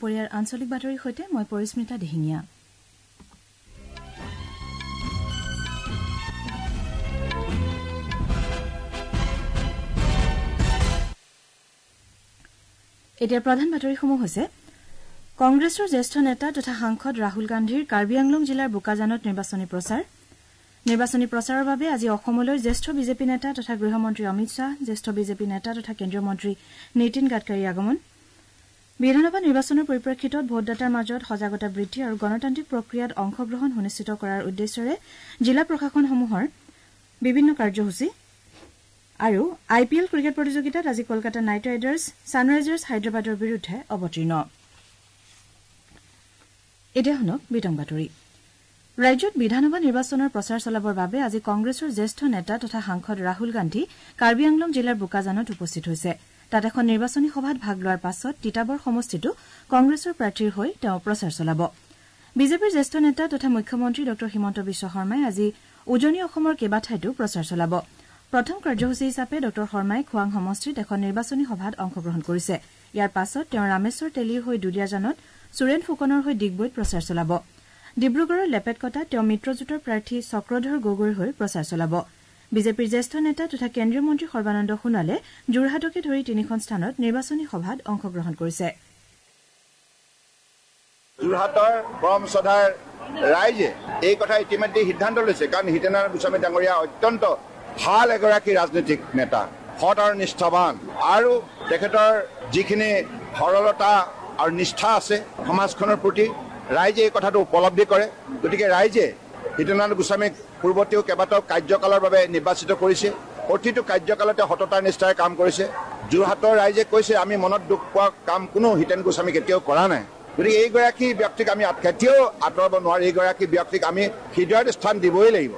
দুপৰীয়াৰ আঞ্চলিক বাতৰিৰ সৈতে মই পৰিস্মিতা দিহিঙীয়া। এতিয়া প্ৰধান বাতৰিসমূহ হৈছে কংগ্ৰেছৰ জ্যেষ্ঠ নেতা তথা সাংসদ ৰাহুল গান্ধীৰ কাৰ্বি আংলং জিলাৰ বোকাজানত নিৰ্বাচনী প্ৰচাৰৰ বাবে আজি অসমলৈ জ্যেষ্ঠ বিজেপি নেতা তথা গৃহমন্ত্ৰী অমিত শ্বাহ, জ্যেষ্ঠ বিজেপি নেতা তথা কেন্দ্ৰীয় মন্ত্ৰী নীতিন গাডকাৰী আগমন। বিধানসভা নিৰ্বাচনৰ পৰিপ্ৰেক্ষিতত ভোটদাতাৰ মাজত সজাগতা বৃদ্ধি আৰু গণতান্ত্ৰিক প্ৰক্ৰিয়াত অংশগ্ৰহণ সুনিশ্চিত কৰাৰ উদ্দেশ্যৰে জিলা প্ৰশাসনসমূহৰ বিভিন্ন কাৰ্যসূচী আৰু IPL ক্ৰিকেট প্ৰতিযোগিতাত আজি কলকাতা নাইট ৰাইডাৰ্ছ ছানৰাইজাৰ্ছ হায়দৰাবাদৰ বিৰুদ্ধে অৱতীৰ্ণ। এতিয়া শুনক বিতং বাতৰি। ৰাজ্যত বিধানসভা নিৰ্বাচনৰ প্ৰচাৰ চলাবৰ বাবে আজি কংগ্ৰেছৰ জ্যেষ্ঠ নেতা তথা সাংসদ ৰাহুল গান্ধী কাৰ্বি আংলং জিলাৰ বোকাজানত উপস্থিত হৈছে। তাত এখন নিৰ্বাচনী সভাত ভাগ লোৱাৰ পাছত তিতাবৰ সমষ্টিতো কংগ্ৰেছৰ প্ৰাৰ্থীৰ হৈ তেওঁ প্ৰচাৰ চলাব। বিজেপিৰ জ্যেষ্ঠ নেতা তথা মুখ্যমন্ত্ৰী ড হিমন্ত বিশ্ব শৰ্মাই আজি উজনি অসমৰ কেইবাঠাইতো প্ৰচাৰ চলাব। প্ৰথম কাৰ্যসূচী হিচাপে ড শৰ্মাই খোৱাং সমষ্টিত এখন নিৰ্বাচনী সভাত অংশগ্ৰহণ কৰিছে। ইয়াৰ পাছত তেওঁ ৰামেশ্বৰ তেলীৰ হৈ দুলীয়াজানত, সুৰেন ফুকনৰ হৈ ডিগবৈত প্ৰচাৰ চলাব। ডিব্ৰুগড়ৰ লেপেটকটাত তেওঁ মিত্ৰজোঁটৰ প্ৰাৰ্থী চক্ৰধৰ গগৈৰ হৈ প্ৰচাৰ চলাব। বিজেপিৰ জ্যেষ্ঠ নেতা তথা কেন্দ্ৰীয় মন্ত্ৰী সৰ্বানন্দ সোণোৱালে যোৰহাটকে ধৰি তিনিখন স্থানত নিৰ্বাচনী সভাত অংশগ্ৰহণ কৰিছে। যোৰহাটৰ পৰম শ্ৰদ্ধাৰ ৰাইজে এই কথা ইতিমধ্যে সিদ্ধান্ত লৈছে, কাৰণ হিতেন্দ্ৰ গোস্বামী ডাঙৰীয়া অত্যন্ত ভাল এগৰাকী ৰাজনৈতিক নেতা, সৎ আৰু নিষ্ঠাৱান, আৰু তেখেতৰ যিখিনি সৰলতা আৰু নিষ্ঠা আছে সমাজখনৰ প্ৰতি, ৰাইজে এই কথাটো উপলব্ধি কৰে। গতিকে ৰাইজে হিতেন্দ্ৰ গোস্বামীক পূৰ্বতেও কেইবাটাও কাৰ্যকালৰ বাবে নিৰ্বাচিত কৰিছে। প্ৰতিটো কাৰ্যকালতে সততাৰ নিষ্ঠাৰে কাম কৰিছে। যোৰহাটৰ ৰাইজে কৈছে, আমি মনত দুখ পোৱা কাম কোনো হিতেন গোস্বামী কেতিয়াও কৰা নাই। গতিকে এইগৰাকী ব্যক্তিক আমি কেতিয়াও আঁতৰাব নোৱাৰো। এইগৰাকী ব্যক্তিক আমি হৃদয়ত স্থান দিবই লাগিব।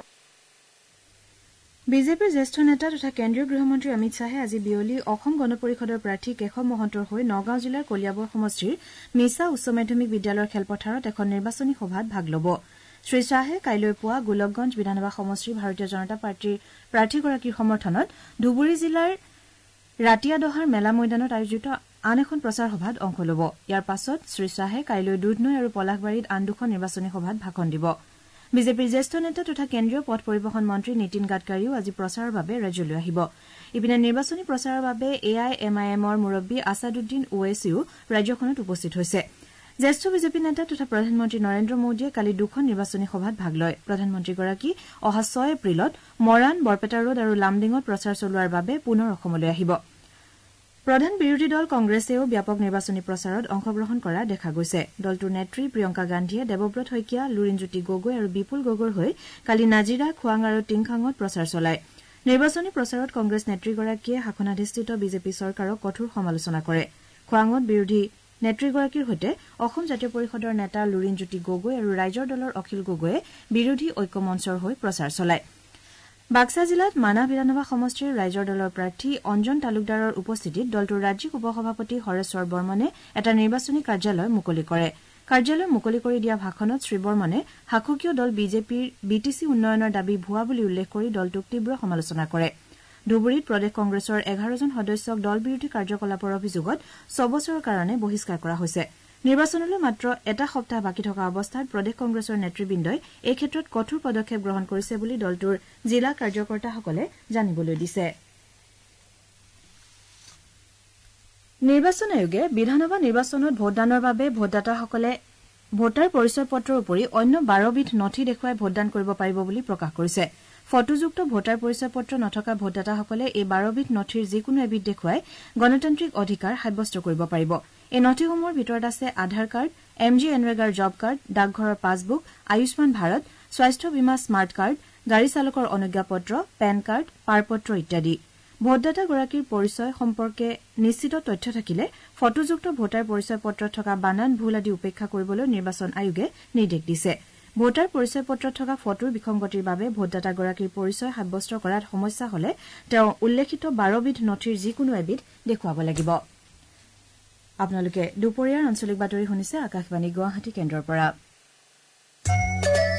বিজেপিৰ জ্যেষ্ঠ নেতা তথা কেন্দ্ৰীয় গৃহমন্ত্ৰী অমিত শ্বাহে আজি বিয়লি অসম গণ পৰিষদৰ প্ৰাৰ্থী কেশৱ মহন্তৰ হৈ নগাঁও জিলাৰ কলিয়াবৰ সমষ্টিৰ মিছা উচ্চ মাধ্যমিক বিদ্যালয়ৰ খেলপথাৰত এখন নিৰ্বাচনী সভাত ভাগ ল'ব। শ্ৰীশ্বাহে কাইলৈ পুৱা গোলকগঞ্জ বিধানসভা সমষ্টিৰ ভাৰতীয় জনতা পাৰ্টীৰ প্ৰাৰ্থীগৰাকীৰ সমৰ্থনত ধুবুৰী জিলাৰ ৰাতিয়াদহাৰ মেলা ময়দানত আয়োজিত আন এখন প্ৰচাৰ সভাত অংশ ল'ব। ইয়াৰ পাছত শ্ৰীশ্বাহে কাইলৈ দুধনৈ আৰু পলাশবাৰীত আন দুখন নিৰ্বাচনী সভাত ভাষণ দিব। বিজেপিৰ জ্যেষ্ঠ নেতা তথা কেন্দ্ৰীয় পথ পৰিবহন মন্ত্ৰী নীতিন গাডকাৰীও আজি প্ৰচাৰৰ বাবে ৰাজ্যলৈ আহিব। ইপিনে নিৰ্বাচনী প্ৰচাৰৰ বাবে AIMIMৰ মুৰব্বী আছাদুদ্দিন ওৱেছিও ৰাজ্যখনত উপস্থিত হৈছে। জ্যেষ্ঠ বিজেপি নেতা তথা প্ৰধানমন্ত্ৰী নৰেন্দ্ৰ মোদীয়ে কালি দুখন নিৰ্বাচনী সভাত ভাগ লয়। প্ৰধানমন্ত্ৰীগৰাকী অহা 6 এপ্ৰিলত মৰাণ, বৰপেটা ৰোড আৰু লামডিঙত প্ৰচাৰ চলোৱাৰ বাবে পুনৰ অসমলৈ আহিব। প্ৰধান বিৰোধী দল কংগ্ৰেছেও ব্যাপক নিৰ্বাচনী প্ৰচাৰত অংশগ্ৰহণ কৰা দেখা গৈছে। দলটোৰ নেত্ৰী প্ৰিয়ংকা গান্ধীয়ে দেৱব্ৰত শইকীয়া, লুৰিণজ্যোতি গগৈ আৰু বিপুল গগৈৰ হৈ কালি নাজিৰা, খোৱাং আৰু টিংখাঙত প্ৰচাৰ চলায়। নিৰ্বাচনী প্ৰচাৰত কংগ্ৰেছ নেত্ৰীগৰাকীয়ে শাসনাধিষ্ঠিত বিজেপি চৰকাৰক কঠোৰ সমালোচনা কৰে। খোৱাঙত বিৰোধী নেত্ৰীগৰাকীৰ সৈতে অসম জাতীয় পৰিষদৰ নেতা লুৰিণজ্যোতি গগৈ আৰু ৰাইজৰ দলৰ অখিল গগৈয়ে বিৰোধী ঐক্য মঞ্চৰ হৈ প্ৰচাৰ চলায়। বাক্সা জিলাত মানাহ বিধানসভা সমষ্টিৰ ৰাইজৰ দলৰ প্ৰাৰ্থী অঞ্জন তালুকদাৰৰ উপস্থিতিত দলটোৰ ৰাজ্যিক উপসভাপতি হৰেশ্বৰ বৰ্মনে এটা নিৰ্বাচনী কাৰ্যালয় মুকলি কৰে। কাৰ্যালয় মুকলি কৰি দিয়া ভাষণত শ্ৰীবৰ্মনে শাসকীয় দল বিজেপিৰ BTC উন্নয়নৰ দাবী ভুৱা বুলি উল্লেখ কৰি দলটোক তীব্ৰ সমালোচনা কৰে। ধুবুৰীত প্ৰদেশ কংগ্ৰেছৰ 11জন সদস্যক দল বিৰোধী কাৰ্যকলাপৰ অভিযোগত 6 বছৰৰ কাৰণে বহিষ্কাৰ কৰা হৈছে। নিৰ্বাচনলৈ মাত্ৰ এটা সপ্তাহ বাকী থকা অৱস্থাত প্ৰদেশ কংগ্ৰেছৰ নেতৃবৃন্দই এই ক্ষেত্ৰত কঠোৰ পদক্ষেপ গ্ৰহণ কৰিছে বুলি দলটোৰ জিলা কাৰ্যকৰ্তাসকলে জানিবলৈ দিছে। নিৰ্বাচন আয়োগে বিধানসভা নিৰ্বাচনত ভোটদানৰ বাবে ভোটদাতাসকলে ভোটাৰ পৰিচয় পত্ৰৰ উপৰি অন্য 12 বিধ নথি দেখুৱাই ভোটদান কৰিব পাৰিব বুলি প্ৰকাশ কৰিছে। ফটোযুক্ত ভোটাৰ পৰিচয় পত্ৰ নথকা ভোটদাতাসকলে এই 12 বিধ নথিৰ যিকোনো এবিধ দেখুৱাই গণতান্ত্ৰিক অধিকাৰ সাব্যস্ত কৰিব পাৰিব। এই নথিসমূহৰ ভিতৰত আছে আধাৰ কাৰ্ড, MG এনৰেগাৰ জব কাৰ্ড, ডাকঘৰৰ পাছবুক, আয়ুষ্মান ভাৰত, স্বাস্থ্য বীমা স্মাৰ্ট কাৰ্ড, গাড়ী চালকৰ অনুজ্ঞাপত্ৰ, পেন কাৰ্ড, পাৰপত্ৰ ইত্যাদি। ভোটদাতাগৰাকীৰ পৰিচয় সম্পৰ্কে নিশ্চিত তথ্য থাকিলে ফটোযুক্ত ভোটাৰ পৰিচয় পত্ৰত থকা বানান ভুল আদি উপেক্ষা কৰিবলৈ নিৰ্বাচন আয়োগে নিৰ্দেশ দিছে। ভোটাৰ পৰিচয় পত্ৰত থকা ফটোৰ বিসংগতিৰ বাবে ভোটদাতাগৰাকীৰ পৰিচয় সাব্যস্ত কৰাত সমস্যা হলে তেওঁ উল্লেখিত 12 বিধ নথিৰ যিকোনো এবিধ দেখুৱাব লাগিব। আপোনালোকে দুপৰীয়াৰ আঞ্চলিক বাতৰি শুনিছে আকাশবাণী গুৱাহাটী কেন্দ্ৰৰ পৰা।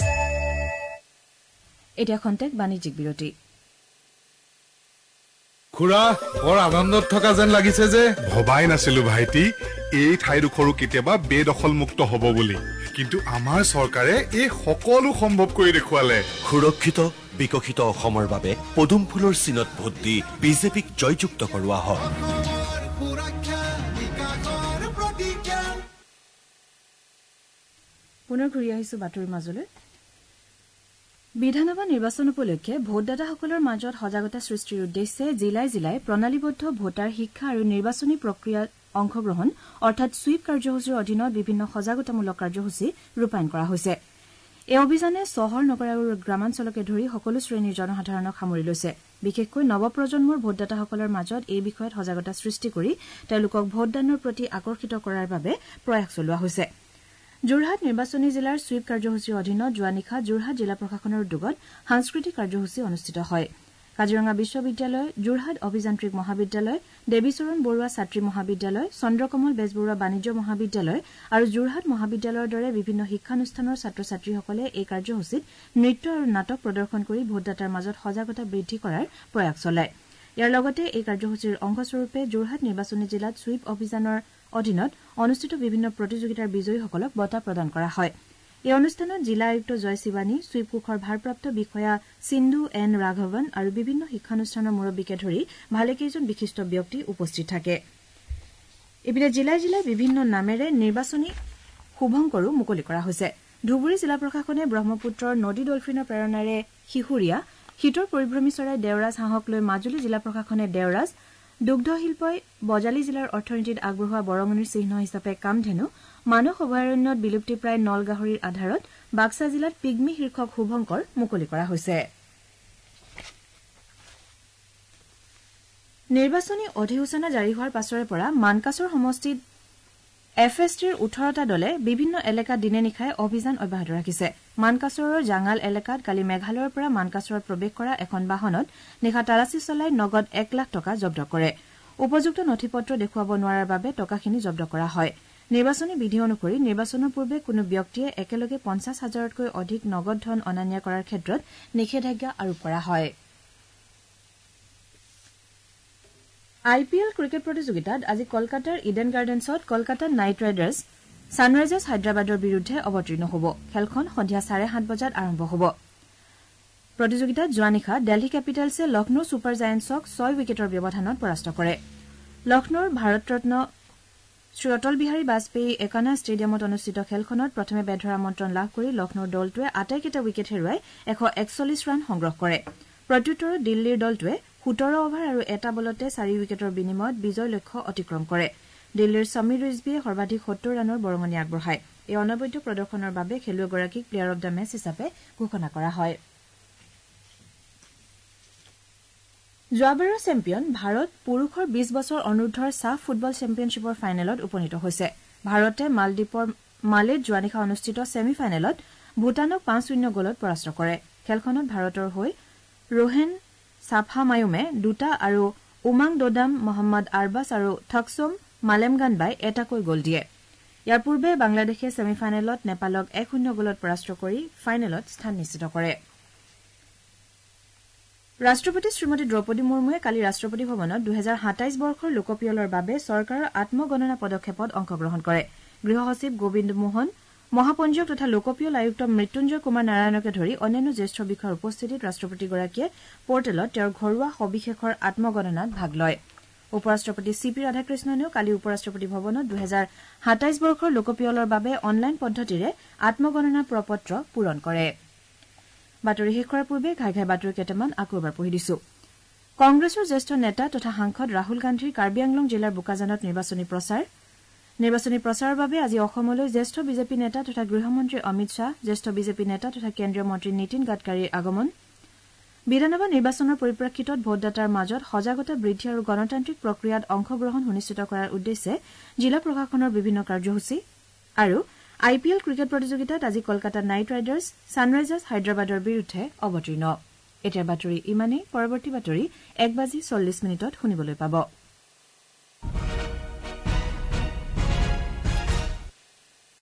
এতিয়া খন্তেক বাণিজ্যিক বিৰতি। খুৰা বৰ আনন্দত থকা যেন লাগিছে যে ভবাই নাছিলো ভাইটি এই ঠাইডোখৰো কেতিয়াবা বেদখলমুক্ত হ'ব বুলি কিন্তু আমাৰ চৰকাৰে এই সকলো সম্ভৱ কৰি দেখুৱালে সুৰক্ষিত বিকশিত অসমৰ বাবে পদুম ফুলৰ চিনত ভোট দি বিজেপিক জয়যুক্ত কৰোৱা হয় পুনৰ ঘূৰি আহিছো বাতৰিৰ মাজলৈ বিধানসভা নিৰ্বাচন উপলক্ষে ভোটদাতাসকলৰ মাজত সজাগতা সৃষ্টিৰ উদ্দেশ্যে জিলাই জিলাই প্ৰণালীবদ্ধ ভোটাৰ শিক্ষা আৰু নিৰ্বাচনী প্ৰক্ৰিয়াত অংশগ্ৰহণ অৰ্থাৎ সুইপ কাৰ্যসূচীৰ অধীনত বিভিন্ন সজাগতামূলক কাৰ্যসূচী ৰূপায়ণ কৰা হৈছে এই অভিযানে চহৰ নগৰ আৰু গ্ৰামাঞ্চলকে ধৰি সকলো শ্ৰেণীৰ জনসাধাৰণক সামৰি লৈছে বিশেষকৈ নৱপ্ৰজন্মৰ ভোটদাতাসকলৰ মাজত এই বিষয়ত সজাগতা সৃষ্টি কৰি তেওঁলোকক ভোটদানৰ প্ৰতি আকৰ্ষিত কৰাৰ বাবে প্ৰয়াস চলোৱা হৈছে যোৰহাট নিৰ্বাচনী জিলাৰ সুইপ কাৰ্যসূচীৰ অধীনত যোৱা নিশা যোৰহাট জিলা প্ৰশাসনৰ উদ্যোগত সাংস্কৃতিক কাৰ্যসূচী অনুষ্ঠিত হয় কাজিৰঙা বিশ্ববিদ্যালয় যোৰহাট অভিযান্ত্ৰিক মহাবিদ্যালয় দেৱীচৰণ বৰুৱা ছাত্ৰী মহাবিদ্যালয় চন্দ্ৰকমল বেজবৰুৱা বাণিজ্য মহাবিদ্যালয় আৰু যোৰহাট মহাবিদ্যালয়ৰ দৰে বিভিন্ন শিক্ষানুষ্ঠানৰ ছাত্ৰ ছাত্ৰীসকলে এই কাৰ্যসূচীত নৃত্য আৰু নাটক প্ৰদৰ্শন কৰি ভোটদাতাৰ মাজত সজাগতা বৃদ্ধি কৰাৰ প্ৰয়াস চলায় ইয়াৰ লগতে এই কাৰ্যসূচীৰ অংশস্বৰূপে যোৰহাট নিৰ্বাচনী জিলাত সুইপ অভিযানৰ অধীনত অনুষ্ঠিত বিভিন্ন প্ৰতিযোগিতাৰ বিজয়ীসকলক বঁটা প্ৰদান কৰা হয় এই অনুষ্ঠানত জিলা আয়ুক্ত জয় শিৱানী সুইপ কোষৰ ভাৰপ্ৰাপ্ত বিষয়া সিন্ধু এন ৰাঘৱন আৰু বিভিন্ন শিক্ষানুষ্ঠানৰ মুৰব্বীকে ধৰি ভালেকেইজন বিশিষ্ট ব্যক্তি উপস্থিত থাকে ইপিনে জিলাই জিলাই বিভিন্ন নামেৰে নিৰ্বাচনী শুভংকৰো মুকলি কৰা হৈছে ধুবুৰী জিলা প্ৰশাসনে ব্ৰহ্মপুত্ৰৰ নদী ডলফিনৰ প্ৰেৰণাৰে শিশুৰীয়া শীতৰ পৰিভ্ৰমী চৰাই দেওৰাজ হাঁহক লৈ মাজুলী জিলা প্ৰশাসনে দেওৰাজ দুগ্ধ শিল্পই বজালী জিলাৰ অৰ্থনীতিত আগবঢ়োৱা বৰঙণিৰ চিহ্ন হিচাপে কামধেনু মানস অভয়াৰণ্যত বিলুপ্তিপ্ৰায় নলগাহৰিৰ আধাৰত বাক্সা জিলাত পিগমি শীৰ্ষক শুভংকৰ মুকলি কৰা হৈছে নিৰ্বাচনী অধিসূচনা জাৰি হোৱাৰ পাছৰে পৰা মানকাছৰ সমষ্টিত এফএছটিৰ 18টা দলে বিভিন্ন এলেকাত দিনে নিশাই অভিযান অব্যাহত ৰাখিছে মানকাছৰৰ জাঙাল এলেকাত কালি মেঘালয়ৰ পৰা মানকাছৰত প্ৰৱেশ কৰা এখন বাহনত নিশা তালাচী চলাই নগদ 1 লাখ টকা জব্দ কৰে উপযুক্ত নথিপত্ৰ দেখুৱাব নোৱাৰাৰ বাবে টকাখিনি জব্দ কৰা হয় নিৰ্বাচনী বিধি অনুসৰি নিৰ্বাচনৰ পূৰ্বে কোনো ব্যক্তিয়ে একেলগে 50,000তকৈ অধিক নগদ ধন অনা নিয়া কৰাৰ ক্ষেত্ৰত নিষেধাজ্ঞা আৰোপ কৰা হয় আইপিএল ক্ৰিকেট প্ৰতিযোগিতাত আজি কলকাতাৰ ইডেন গাৰ্ডেন্সত কলকাতা নাইট ৰাইডাৰ্ছ ছানৰাইজাৰ্ছ হায়দৰাবাদৰ বিৰুদ্ধে অৱতীৰ্ণ হ'ব খেলখন সন্ধিয়া 7:30 বজাত আৰম্ভ হ'ব প্ৰতিযোগিতাত যোৱা নিশা দিল্লী কেপিটেলছে লক্ষ্ণৌ ছুপাৰ জায়েণ্টছক 6 উইকেটৰ ব্যৱধানত পৰাস্ত কৰে লক্ষ্ণৌৰ ভাৰতৰত্ন শ্ৰী অটল বিহাৰী বাজপেয়ী একানা ষ্টেডিয়ামত অনুষ্ঠিত খেলখনত প্ৰথমে বেট ধৰাৰ আমন্ত্ৰণ লাভ কৰি লক্ষ্ণৌৰ দলটোৱে আটাইকেইটা উইকেট হেৰুৱাই 141 ৰান সংগ্ৰহ কৰে প্ৰত্যুত্তৰত দিল্লীৰ দলটোৱে 17 অভাৰ আৰু এটা বলতে 4 উইকেটৰ বিনিময়ত বিজয় লক্ষ্য অতিক্ৰম কৰে দিল্লীৰ সমীৰ ৰিজভিয়ে সৰ্বাধিক 70 ৰানৰ বৰঙণি আগবঢ়ায় এই অনবদ্য প্ৰদৰ্শনৰ বাবে খেলুৱৈগৰাকীক প্লেয়াৰ অব দ্য মেচ হিচাপে ঘোষণা কৰা হয় যোৱাবাৰৰ চেম্পিয়ন ভাৰত পুৰুষৰ 20 বছৰ অনুৰ্ধৰ সাফ ফুটবল চেম্পিয়নশ্বিপৰ ফাইনেলত উপনীত হৈছে ভাৰতে মালদ্বীপৰ মালেত যোৱা নিশা অনুষ্ঠিত ছেমি ফাইনেলত ভূটানক 5-0 গলত পৰাস্ত কৰে খেলখনত ভাৰতৰ হৈ ৰোহেন সাফা মায়ুমে 2টা আৰু উমাং দোদাম মহম্মদ আৰবাছ আৰু থকছম মালেমগানবাই এটাকৈ গল দিয়ে ইয়াৰ পূৰ্বে বাংলাদেশে ছেমি ফাইনেলত নেপালক 1-0 গলত পৰাস্ত কৰি ফাইনেলত স্থান নিশ্চিত কৰে ৰাষ্ট্ৰপতি শ্ৰীমতী দ্ৰৌপদী মুৰ্মুৱে কালি ৰাষ্ট্ৰপতি ভৱনত 2027 বৰ্ষৰ লোকপিয়লৰ বাবে চৰকাৰৰ আত্মগণনা পদক্ষেপত অংশগ্ৰহণ কৰে গৃহ সচিব গোবিন্দ মোহন মহাপঞ্জীয়ক তথা লোকপিয়ল আয়ুক্ত মৃত্যুঞ্জয় কুমাৰ নাৰায়ণকে ধৰি অন্যান্য জ্যেষ্ঠ বিষয়াৰ উপস্থিতিত ৰাষ্ট্ৰপতিগৰাকীয়ে পৰ্টেলত তেওঁৰ ঘৰুৱা সবিশেষৰ আত্মগণনাত ভাগ লয় উপৰাষ্ট্ৰপতি চিপি ৰাধাকৃষ্ণনেও কালি উপৰাষ্ট্ৰপতি ভৱনত 2027 বৰ্ষৰ লোকপিয়লৰ বাবে অনলাইন পদ্ধতিৰে আত্মগণনা প্ৰপত্ৰ পূৰণ কৰে বাতৰি শেষ কৰাৰ পূৰ্বে ঘাই ঘাই বাতৰি কেইটামান আকৌ এবাৰ পঢ়ি দিছো কংগ্ৰেছৰ জ্যেষ্ঠ নেতা তথা সাংসদ ৰাহুল গান্ধীৰ কাৰ্বি আংলং জিলাৰ বোকাজানত নিৰ্বাচনী প্ৰচাৰৰ বাবে আজি অসমলৈ জ্যেষ্ঠ বিজেপি নেতা তথা গৃহমন্ত্ৰী অমিত শ্বাহ জ্যেষ্ঠ বিজেপি নেতা তথা কেন্দ্ৰীয় মন্ত্ৰী নীতিন গাডকাৰীৰ আগমন বিধানসভা নিৰ্বাচনৰ পৰিপ্ৰেক্ষিতত ভোটদাতাৰ মাজত সজাগতা বৃদ্ধি আৰু গণতান্ত্ৰিক প্ৰক্ৰিয়াত অংশগ্ৰহণ সুনিশ্চিত কৰাৰ উদ্দেশ্যে জিলা প্ৰশাসনৰ বিভিন্ন কাৰ্যসূচী আৰু আইপিএল ক্ৰিকেট প্ৰতিযোগিতাত আজি কলকাতা নাইট ৰাইডাৰ্ছ ছানৰাইজাৰ্ছ হায়দৰাবাদৰ বিৰুদ্ধে অৱতীৰ্ণ এতিয়াৰ বাতৰি ইমানেই পৰৱৰ্তী বাতৰি 1:40 শুনিবলৈ পাব